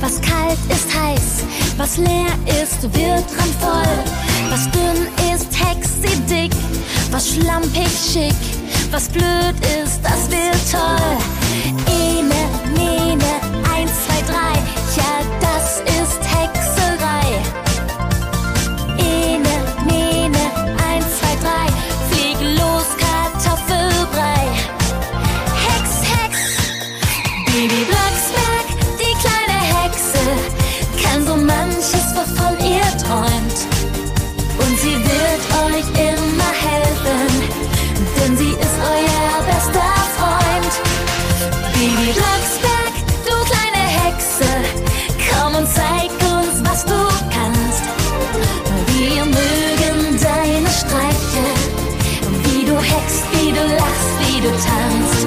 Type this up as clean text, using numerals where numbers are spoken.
Was kalt ist heiß, was leer ist, wird randvoll. Was dünn ist, hex sie dick, was schlampig schick, was blöd ist, das wird toll. Ene, mene, 1, 2, 3, ja, das ist Hexerei. Ene, mene, 1, 2, 3, flieg los, Kartoffelbrei. Hex, Hex, Bibi Blocksberg, die kleine Hexe, kann so manches, wovon ihr träumt. Und sie wird euch immer helfen, denn sie ist euer bester Freund. Bibi Blocksberg, du kleine Hexe, komm und zeig uns, was du kannst. Wir mögen deine Streiche, wie du hext, wie du lachst, wie du tanzt.